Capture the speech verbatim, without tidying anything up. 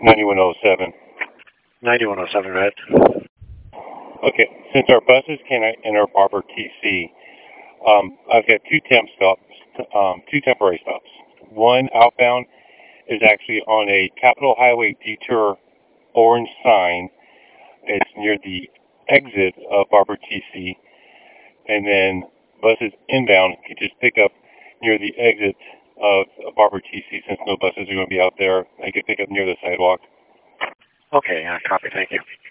ninety-one oh seven. ninety-one oh seven, right? Okay, since our buses cannot enter Barber T C, um, I've got two temp stops, um, two temporary stops. One outbound is actually on a Capitol Highway detour orange sign. It's near the exit of Barber T C, and then buses inbound can just pick up near the exit of Barber T C. Since no buses are going to be out there, they can pick up near the sidewalk. Okay, uh, copy. Thank you.